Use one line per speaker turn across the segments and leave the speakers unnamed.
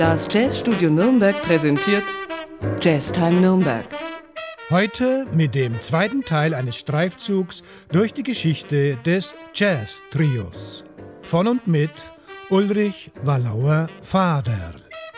Das Jazzstudio Nürnberg präsentiert Jazztime Nürnberg.
Heute mit dem zweiten Teil eines Streifzugs durch die Geschichte des Jazz-Trios. Von und mit Ulrich Wallauer-Faderl.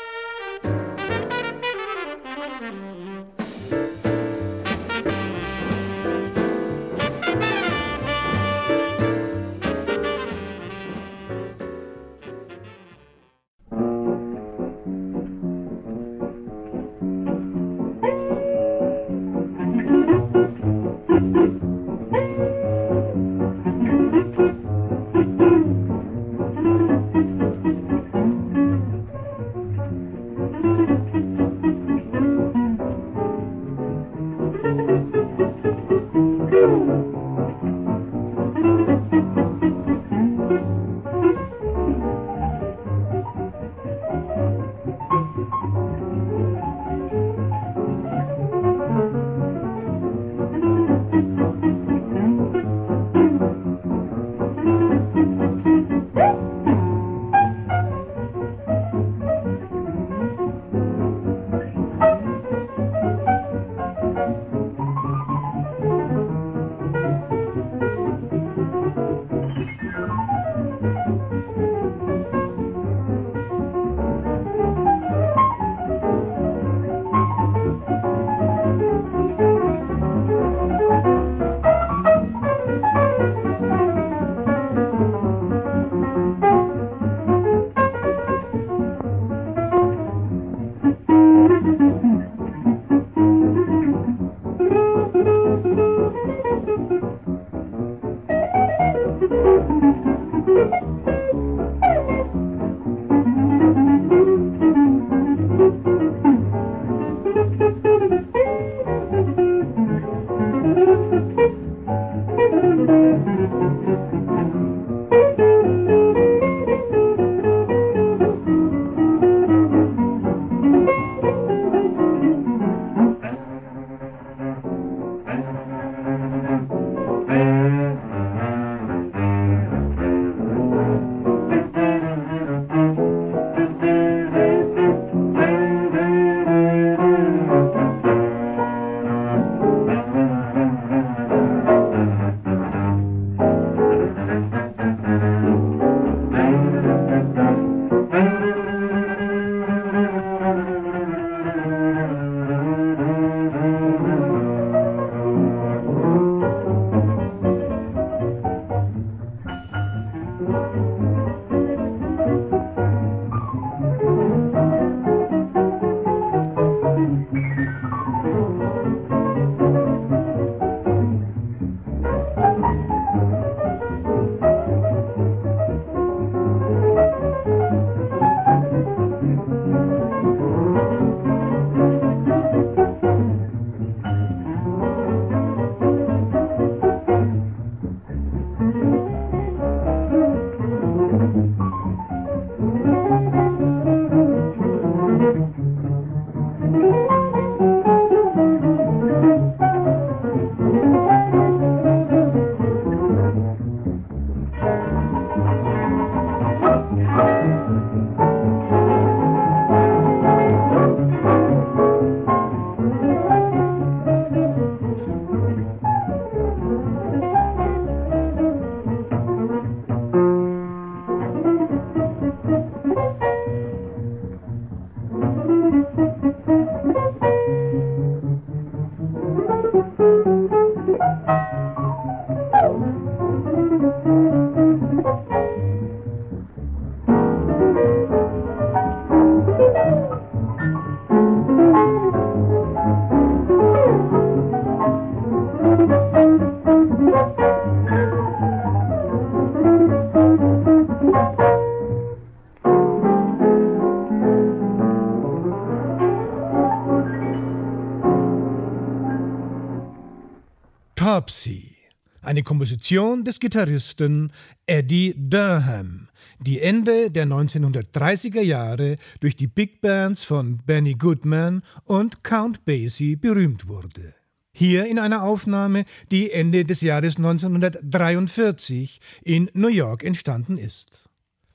Topsy, eine Komposition des Gitarristen Eddie Durham, die Ende der 1930er Jahre durch die Big Bands von Benny Goodman und Count Basie berühmt wurde. Hier in einer Aufnahme, die Ende des Jahres 1943 in New York entstanden ist.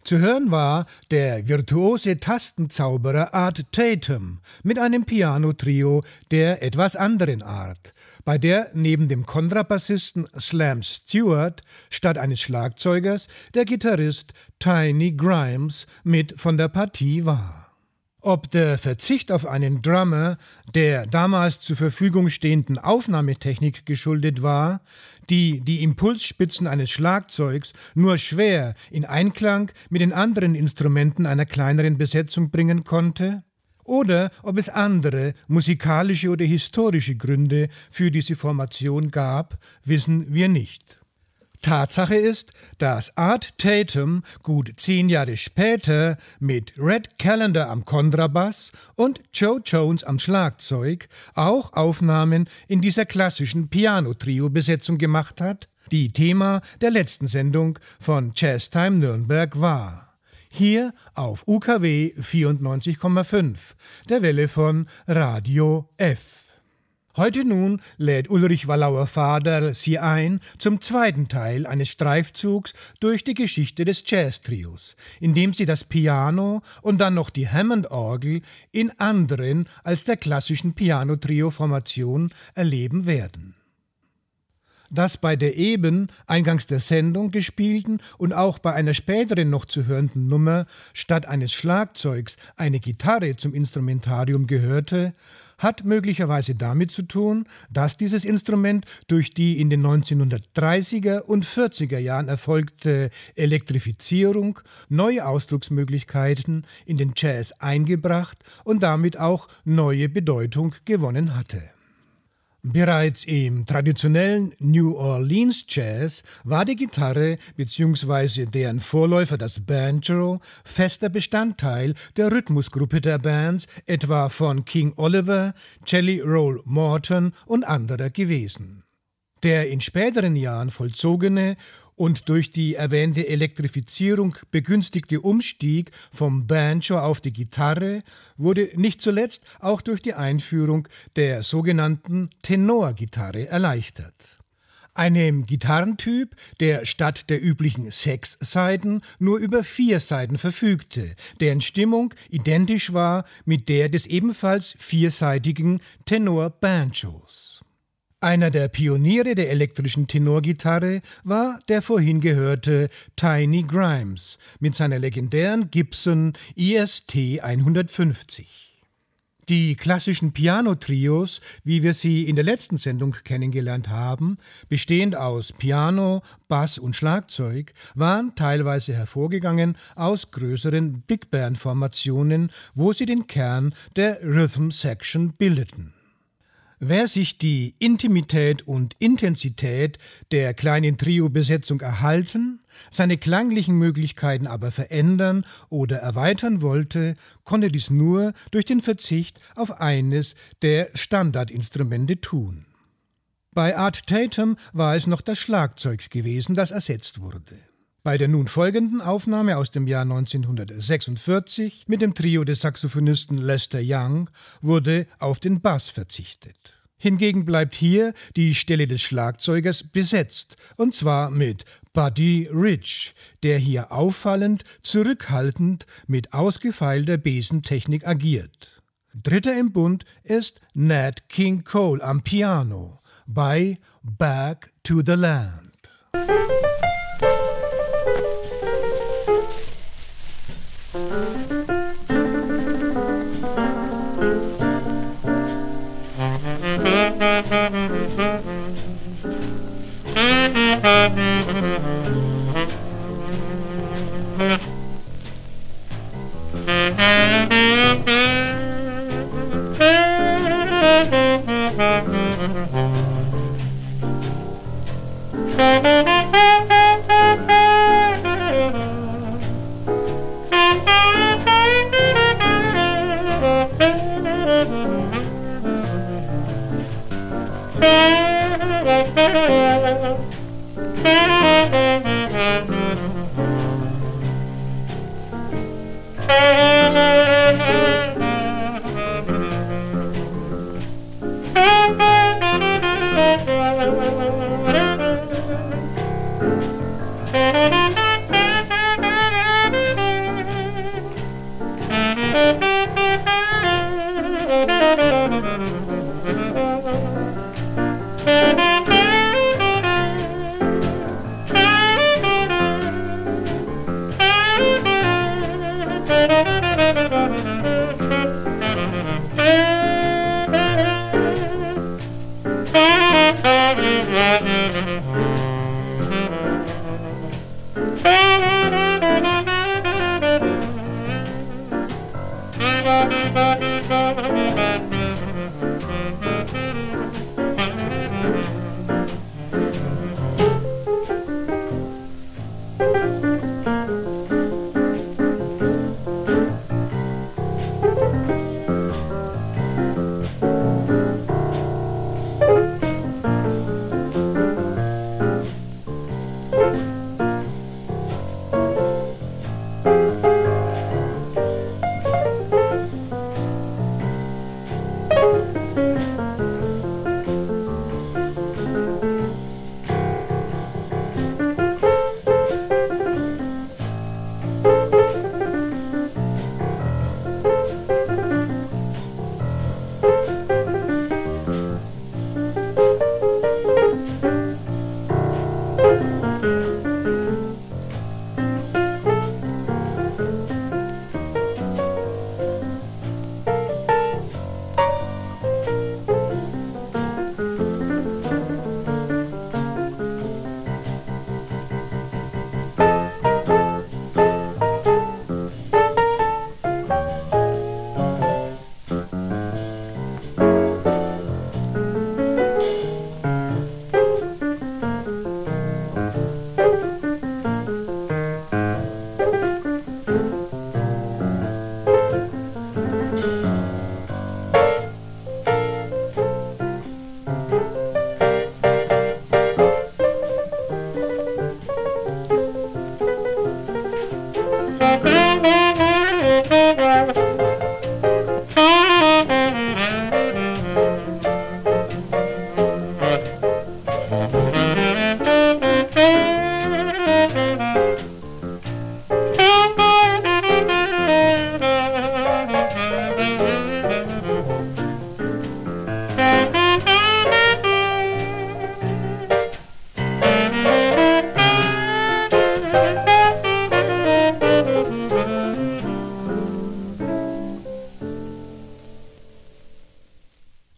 Zu hören war der virtuose Tastenzauberer Art Tatum mit einem Piano-Trio der etwas anderen Art, bei der neben dem Kontrabassisten Slam Stewart statt eines Schlagzeugers der Gitarrist Tiny Grimes mit von der Partie war. Ob der Verzicht auf einen Drummer der damals zur Verfügung stehenden Aufnahmetechnik geschuldet war, die die Impulsspitzen eines Schlagzeugs nur schwer in Einklang mit den anderen Instrumenten einer kleineren Besetzung bringen konnte, oder ob es andere musikalische oder historische Gründe für diese Formation gab, wissen wir nicht. Tatsache ist, dass Art Tatum gut 10 Jahre später mit Red Callender am Kontrabass und Joe Jones am Schlagzeug auch Aufnahmen in dieser klassischen Piano-Trio-Besetzung gemacht hat, die Thema der letzten Sendung von Jazztime Nürnberg war. Hier auf UKW 94,5, der Welle von Radio F. Heute nun lädt Ulrich Wallauer-Vaderl Sie ein zum zweiten Teil eines Streifzugs durch die Geschichte des Jazz-Trios, in dem Sie das Piano und dann noch die Hammond-Orgel in anderen als der klassischen Piano-Trio-Formation erleben werden. Das bei der eben eingangs der Sendung gespielten und auch bei einer späteren noch zu hörenden Nummer statt eines Schlagzeugs eine Gitarre zum Instrumentarium gehörte, hat möglicherweise damit zu tun, dass dieses Instrument durch die in den 1930er und 40er Jahren erfolgte Elektrifizierung neue Ausdrucksmöglichkeiten in den Jazz eingebracht und damit auch neue Bedeutung gewonnen hatte. Bereits im traditionellen New Orleans Jazz war die Gitarre bzw. deren Vorläufer das Banjo fester Bestandteil der Rhythmusgruppe der Bands, etwa von King Oliver, Jelly Roll Morton und anderer gewesen. Der in späteren Jahren vollzogene und durch die erwähnte Elektrifizierung begünstigte Umstieg vom Banjo auf die Gitarre wurde nicht zuletzt auch durch die Einführung der sogenannten Tenorgitarre erleichtert. Einem Gitarrentyp, der statt der üblichen 6 Saiten nur über 4 Saiten verfügte, deren Stimmung identisch war mit der des ebenfalls 4-saitigen Tenor-Banjos. Einer der Pioniere der elektrischen Tenorgitarre war der vorhin gehörte Tiny Grimes mit seiner legendären Gibson EST 150. Die klassischen Piano-Trios, wie wir sie in der letzten Sendung kennengelernt haben, bestehend aus Piano, Bass und Schlagzeug, waren teilweise hervorgegangen aus größeren Big-Band-Formationen, wo sie den Kern der Rhythm-Section bildeten. Wer sich die Intimität und Intensität der kleinen Trio-Besetzung erhalten, seine klanglichen Möglichkeiten aber verändern oder erweitern wollte, konnte dies nur durch den Verzicht auf eines der Standardinstrumente tun. Bei Art Tatum war es noch das Schlagzeug gewesen, das ersetzt wurde. Bei der nun folgenden Aufnahme aus dem Jahr 1946 mit dem Trio des Saxophonisten Lester Young wurde auf den Bass verzichtet. Hingegen bleibt hier die Stelle des Schlagzeugers besetzt, und zwar mit Buddy Rich, der hier auffallend zurückhaltend mit ausgefeilter Besentechnik agiert. Dritter im Bund ist Nat King Cole am Piano bei Back to the Land.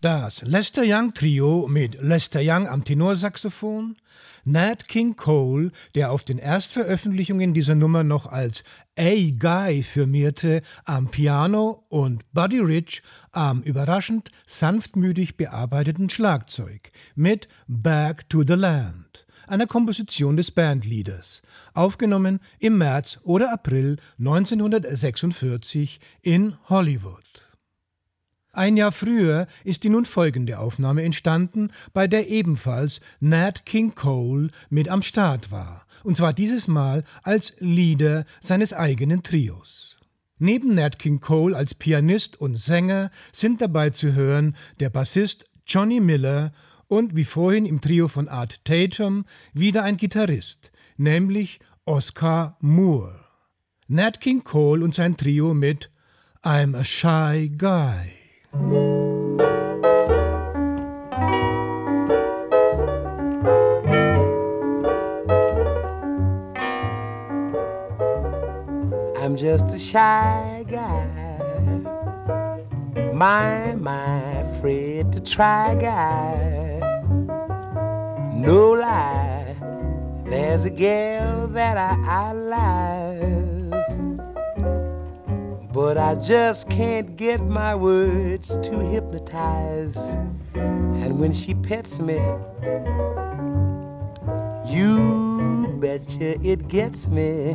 Das Lester Young Trio mit Lester Young am Tenorsaxophon, Nat King Cole, der auf den Erstveröffentlichungen dieser Nummer noch als A-Guy firmierte, am Piano und Buddy Rich am überraschend sanftmütig bearbeiteten Schlagzeug mit Back to the Land, einer Komposition des Bandleaders, aufgenommen im März oder April 1946 in Hollywood. Ein Jahr früher ist die nun folgende Aufnahme entstanden, bei der ebenfalls Nat King Cole mit am Start war, und zwar dieses Mal als Leader seines eigenen Trios. Neben Nat King Cole als Pianist und Sänger sind dabei zu hören der Bassist Johnny Miller und wie vorhin im Trio von Art Tatum wieder ein Gitarrist, nämlich Oscar Moore. Nat King Cole und sein Trio mit I'm a Shy Guy.
I'm just a shy guy, my afraid to try guy. No lie, there's a girl that I idolize, but I just can't get my words to hypnotize. And when she pets me, you betcha it gets me.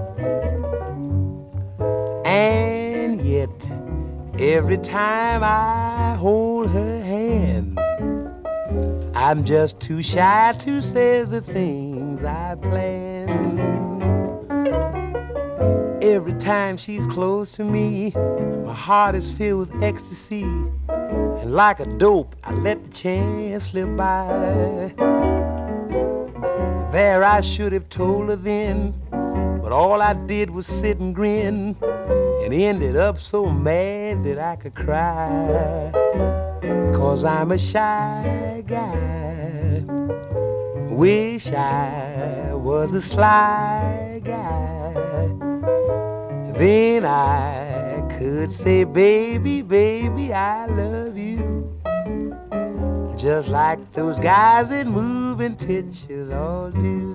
And yet, every time I hold her hand, I'm just too shy to say the things I plan. Every time she's close to me, my heart is filled with ecstasy, and like a dope, I let the chance slip by. There I should have told her then, but all I did was sit and grin, and ended up so mad that I could cry. 'Cause I'm a shy guy, wish I was a sly guy. Then I could say, baby, baby, I love you, just like those guys in moving pictures all do.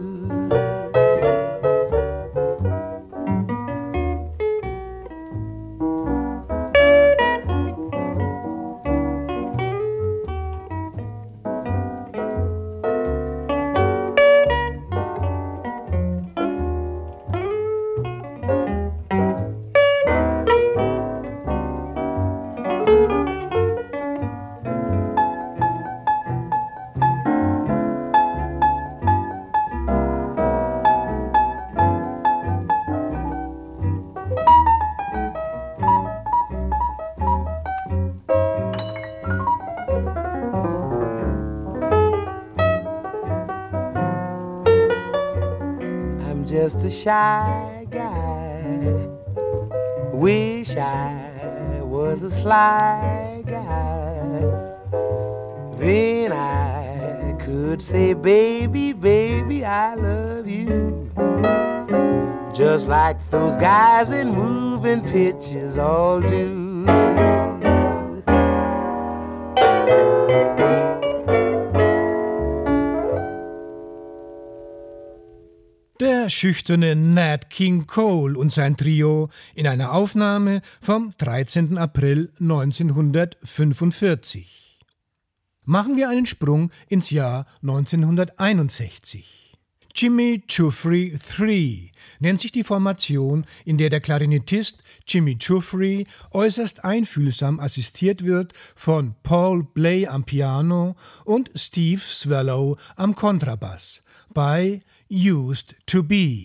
Just a shy guy, wish I was a sly guy. Then I could say, baby, baby, I love you, just like those guys in moving pictures all do.
Der schüchterne Nat King Cole und sein Trio in einer Aufnahme vom 13. April 1945. Machen wir einen Sprung ins Jahr 1961. Jimmy Giuffre 3 nennt sich die Formation, in der der Klarinettist Jimmy Giuffre äußerst einfühlsam assistiert wird von Paul Bley am Piano und Steve Swallow am Kontrabass bei Used to Be.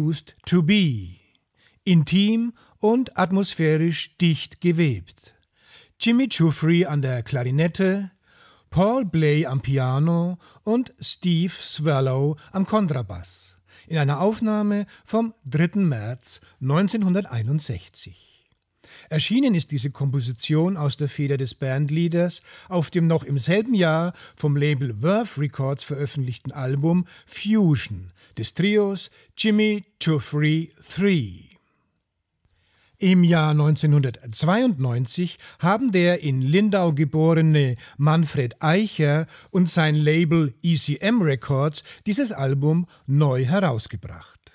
Used to Be. Intim und atmosphärisch dicht gewebt. Jimmy Giuffre an der Klarinette, Paul Bley am Piano und Steve Swallow am Kontrabass in einer Aufnahme vom 3. März 1961. Erschienen ist diese Komposition aus der Feder des Bandleaders auf dem noch im selben Jahr vom Label Verve Records veröffentlichten Album Fusion des Trios Jimmy Giuffre 3. Im Jahr 1992 haben der in Lindau geborene Manfred Eicher und sein Label ECM Records dieses Album neu herausgebracht.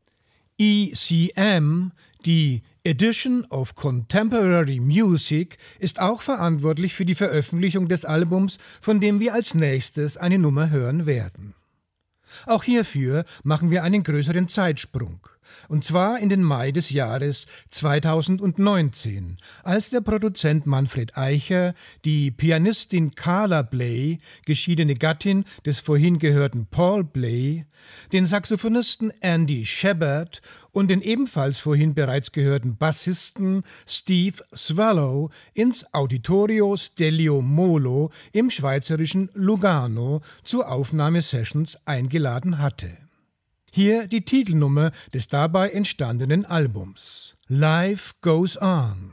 ECM, die Edition of Contemporary Music, ist auch verantwortlich für die Veröffentlichung des Albums, von dem wir als nächstes eine Nummer hören werden. Auch hierfür machen wir einen größeren Zeitsprung. Und zwar in den Mai des Jahres 2019, als der Produzent Manfred Eicher die Pianistin Carla Bley, geschiedene Gattin des vorhin gehörten Paul Bley, den Saxophonisten Andy Shepard und den ebenfalls vorhin bereits gehörten Bassisten Steve Swallow ins Auditorio Stelio Molo im schweizerischen Lugano zu Aufnahmesessions eingeladen hatte. Hier die Titelnummer des dabei entstandenen Albums. Life Goes On.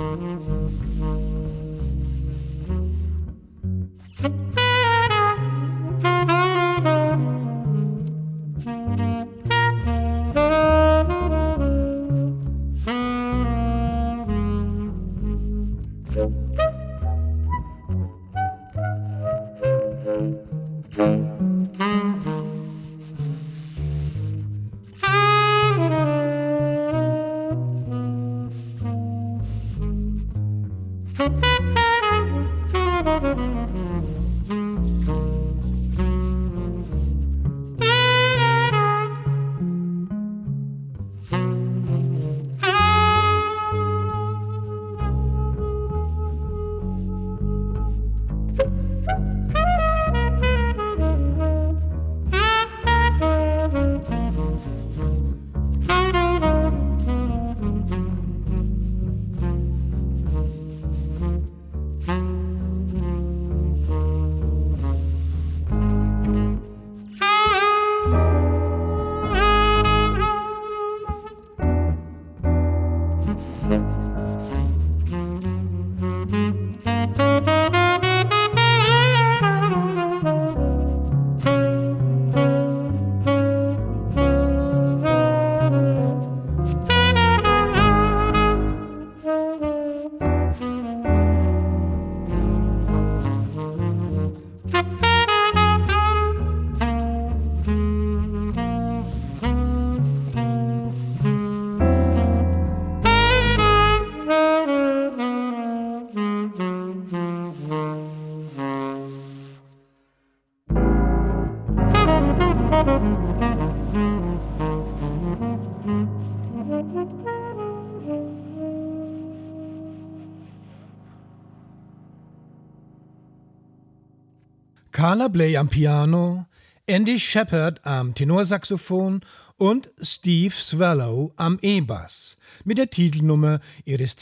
Carla Bley am Piano, Andy Shepard am Tenorsaxophon und Steve Swallow am E-Bass mit der Titelnummer ihres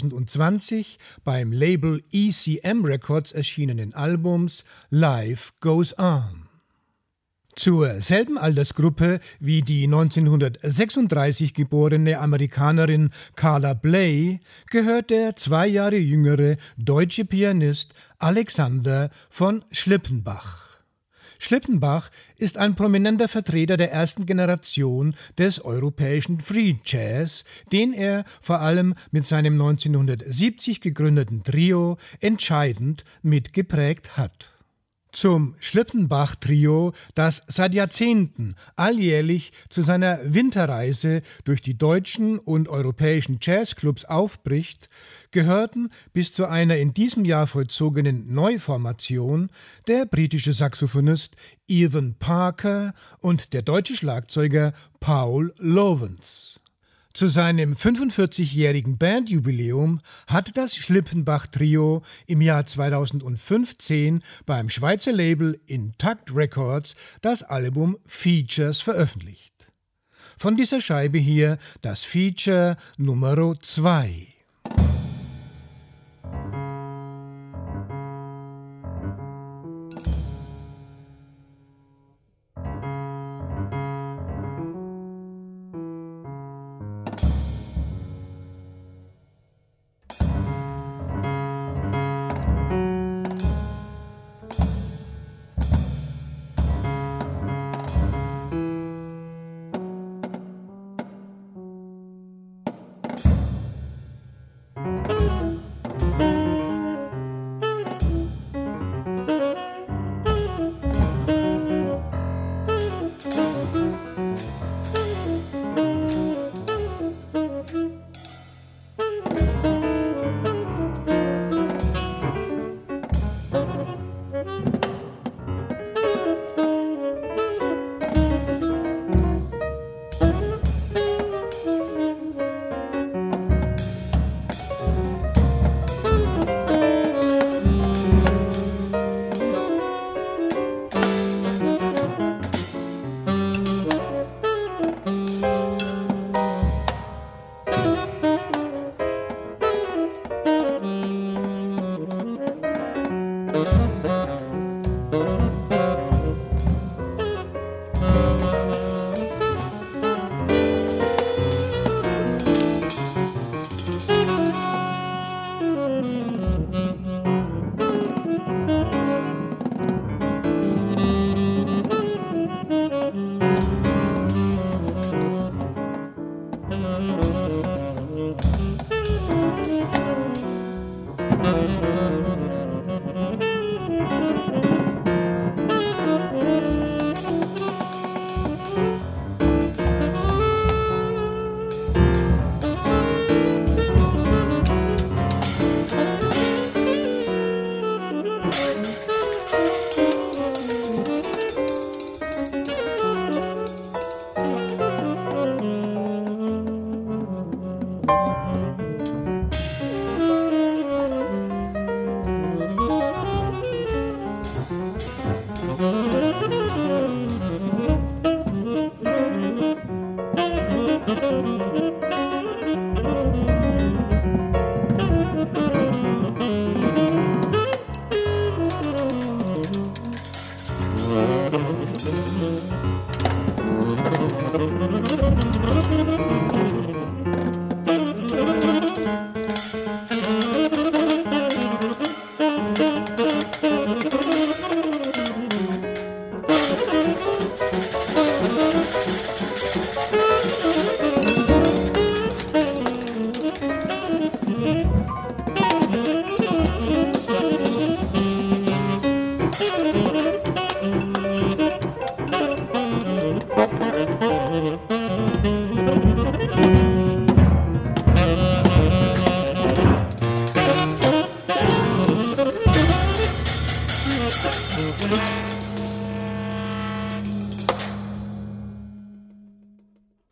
2020 beim Label ECM Records erschienenen Albums Life Goes On. Zur selben Altersgruppe wie die 1936 geborene Amerikanerin Carla Bley gehört der 2 Jahre jüngere deutsche Pianist Alexander von Schlippenbach. Schlippenbach ist ein prominenter Vertreter der ersten Generation des europäischen Free Jazz, den er vor allem mit seinem 1970 gegründeten Trio entscheidend mitgeprägt hat. Zum Schlippenbach-Trio, das seit Jahrzehnten alljährlich zu seiner Winterreise durch die deutschen und europäischen Jazzclubs aufbricht, gehörten bis zu einer in diesem Jahr vollzogenen Neuformation der britische Saxophonist Evan Parker und der deutsche Schlagzeuger Paul Lovens. Zu seinem 45-jährigen Bandjubiläum hat das Schlippenbach-Trio im Jahr 2015 beim Schweizer Label Intact Records das Album Features veröffentlicht. Von dieser Scheibe hier das Feature Nummer 2.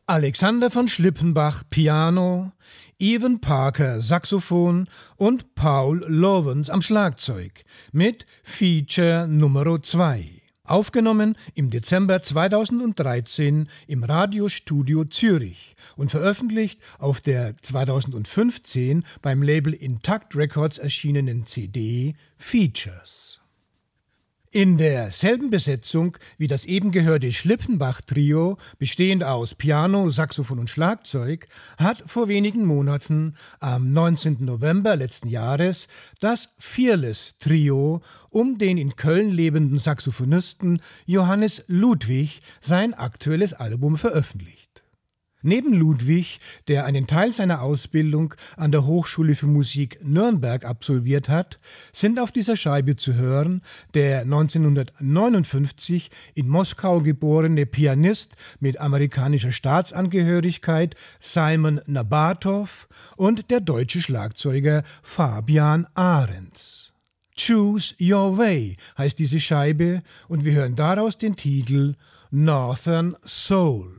Alexander von Schlippenbach Piano, Evan Parker Saxophon und Paul Lovens am Schlagzeug mit Feature Nummer 2. Aufgenommen im Dezember 2013 im Radiostudio Zürich und veröffentlicht auf der 2015 beim Label Intakt Records erschienenen CD Features. In derselben Besetzung wie das eben gehörte Schlippenbach-Trio, bestehend aus Piano, Saxophon und Schlagzeug, hat vor wenigen Monaten, am 19. November letzten Jahres, das Fearless-Trio um den in Köln lebenden Saxophonisten Johannes Ludwig sein aktuelles Album veröffentlicht. Neben Ludwig, der einen Teil seiner Ausbildung an der Hochschule für Musik Nürnberg absolviert hat, sind auf dieser Scheibe zu hören der 1959 in Moskau geborene Pianist mit amerikanischer Staatsangehörigkeit Simon Nabatow und der deutsche Schlagzeuger Fabian Ahrens. Choose Your Way heißt diese Scheibe und wir hören daraus den Titel Northern Soul.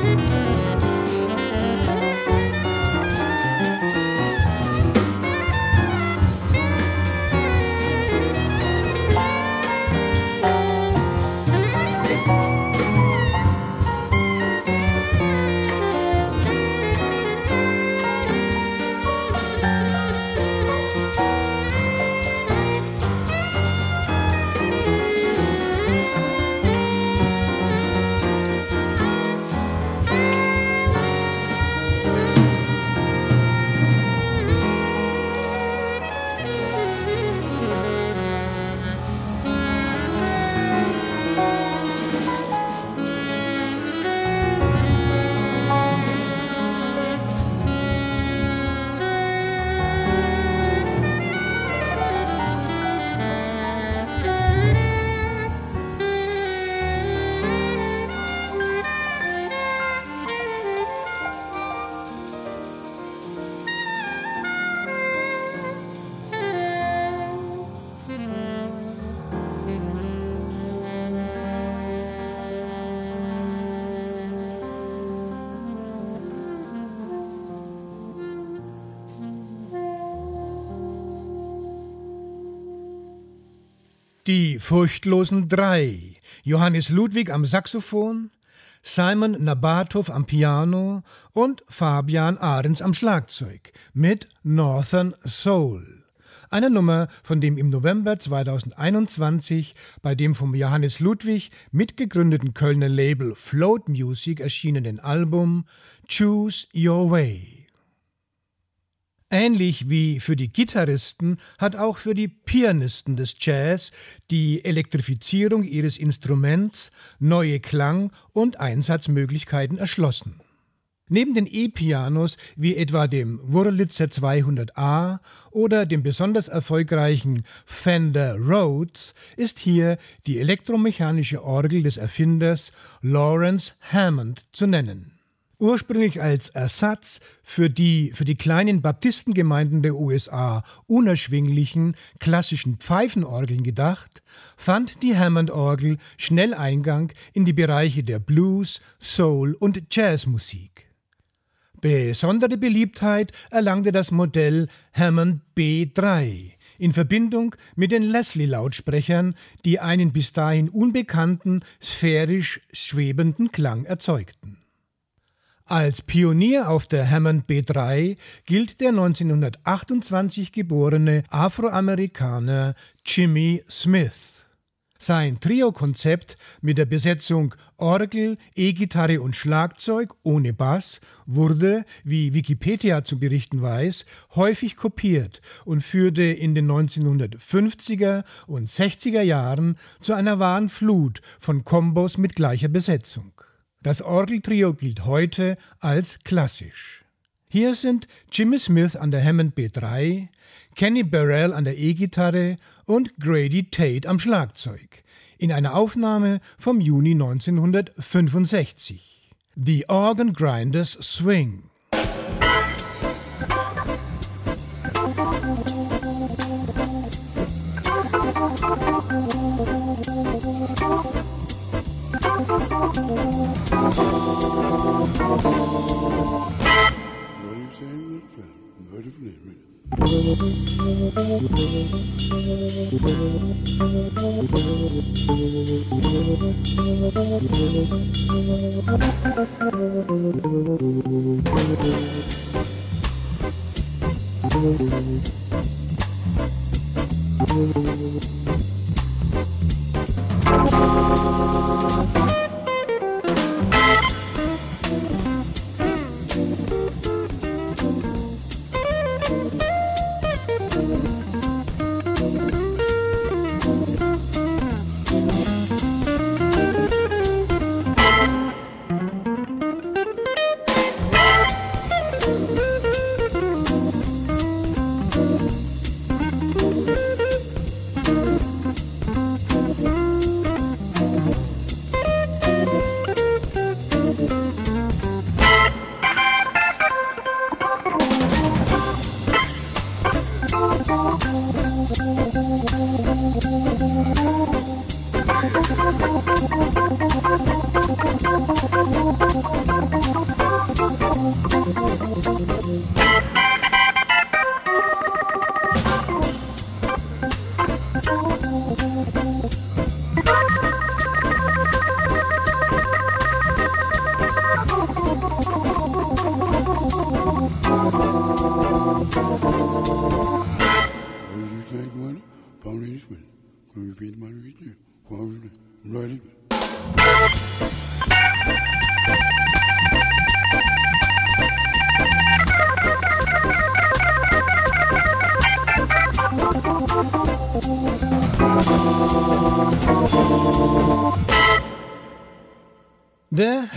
Die furchtlosen drei: Johannes Ludwig am Saxophon, Simon Nabatov am Piano und Fabian Ahrens am Schlagzeug mit Northern Soul. Eine Nummer von dem im November 2021 bei dem vom Johannes Ludwig mitgegründeten Kölner Label Float Music erschienenen Album Choose Your Way. Ähnlich wie für die Gitarristen hat auch für die Pianisten des Jazz die Elektrifizierung ihres Instruments neue Klang- und Einsatzmöglichkeiten erschlossen. Neben den E-Pianos wie etwa dem Wurlitzer 200A oder dem besonders erfolgreichen Fender Rhodes ist hier die elektromechanische Orgel des Erfinders Lawrence Hammond zu nennen. Ursprünglich als Ersatz für die kleinen Baptistengemeinden der USA unerschwinglichen klassischen Pfeifenorgeln gedacht, fand die Hammond-Orgel schnell Eingang in die Bereiche der Blues-, Soul- und Jazzmusik. Besondere Beliebtheit erlangte das Modell Hammond B3 in Verbindung mit den Leslie-Lautsprechern, die einen bis dahin unbekannten, sphärisch schwebenden Klang erzeugten. Als Pionier auf der Hammond B3 gilt der 1928 geborene Afroamerikaner Jimmy Smith. Sein Trio-Konzept mit der Besetzung Orgel, E-Gitarre und Schlagzeug ohne Bass wurde, wie Wikipedia zu berichten weiß, häufig kopiert und führte in den 1950er und 60er Jahren zu einer wahren Flut von Kombos mit gleicher Besetzung. Das Orgeltrio gilt heute als klassisch. Hier sind Jimmy Smith an der Hammond B3, Kenny Burrell an der E-Gitarre und Grady Tate am Schlagzeug in einer Aufnahme vom Juni 1965. The Organ Grinders Swing.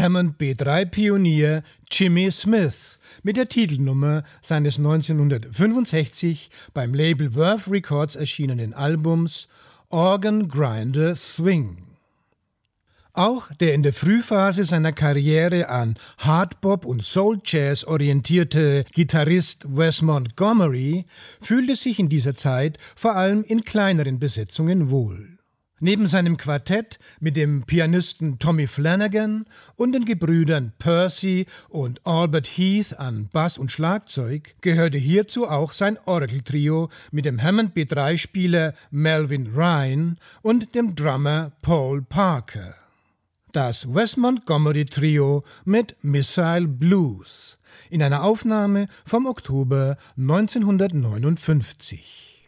Hammond B3-Pionier Jimmy Smith mit der Titelnummer seines 1965 beim Label Verve Records erschienenen Albums Organ Grinder Swing. Auch der in der Frühphase seiner Karriere an Hardbop und Soul Jazz orientierte Gitarrist Wes Montgomery fühlte sich in dieser Zeit vor allem in kleineren Besetzungen wohl. Neben seinem Quartett mit dem Pianisten Tommy Flanagan und den Gebrüdern Percy und Albert Heath an Bass und Schlagzeug gehörte hierzu auch sein Orgeltrio mit dem Hammond B3-Spieler Melvin Ryan und dem Drummer Paul Parker. Das Wes Montgomery Trio mit Missile Blues in einer Aufnahme vom Oktober 1959.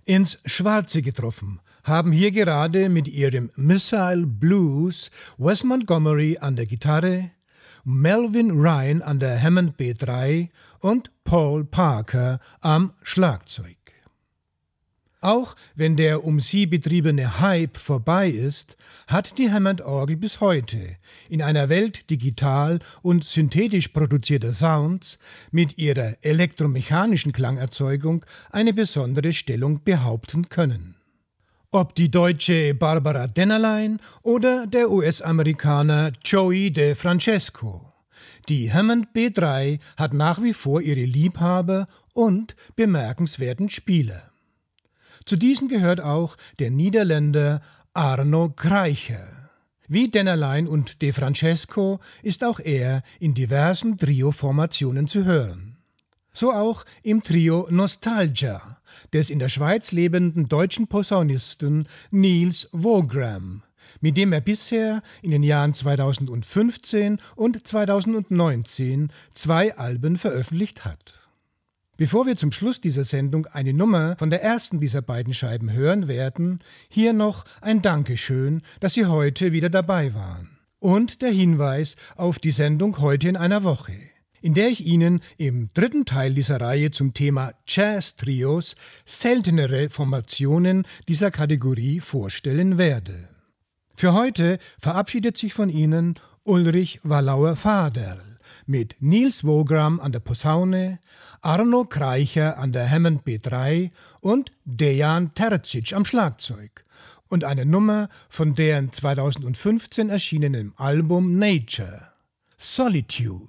ins Schwarze getroffen haben hier gerade mit ihrem Missile Blues Wes Montgomery an der Gitarre, Melvin Ryan an der Hammond B3 und Paul Parker am Schlagzeug. Auch wenn der um sie betriebene Hype vorbei ist, hat die Hammond-Orgel bis heute in einer Welt digital und synthetisch produzierter Sounds mit ihrer elektromechanischen Klangerzeugung eine besondere Stellung behaupten können. Ob die deutsche Barbara Dennerlein oder der US-Amerikaner Joey DeFrancesco. Die Hammond B3 hat nach wie vor ihre Liebhaber und bemerkenswerten Spieler. Zu diesen gehört auch der Niederländer Arno Kreicher. Wie Dennerlein und DeFrancesco ist auch er in diversen Trio-Formationen zu hören. So auch im Trio Nostalgia des in der Schweiz lebenden deutschen Posaunisten Niels Wogram, mit dem er bisher in den Jahren 2015 und 2019 2 Alben veröffentlicht hat. Bevor wir zum Schluss dieser Sendung eine Nummer von der ersten dieser beiden Scheiben hören werden, hier noch ein Dankeschön, dass Sie heute wieder dabei waren. Und der Hinweis auf die Sendung Heute in einer Woche, in der ich Ihnen im 3. Teil dieser Reihe zum Thema Jazz-Trios seltenere Formationen dieser Kategorie vorstellen werde. Für heute verabschiedet sich von Ihnen Ulrich Wallauer-Faderl mit Niels Wogram an der Posaune, Arno Kreicher an der Hammond B3 und Dejan Terzic am Schlagzeug und eine Nummer von deren 2015 erschienenem Album Nature, Solitude.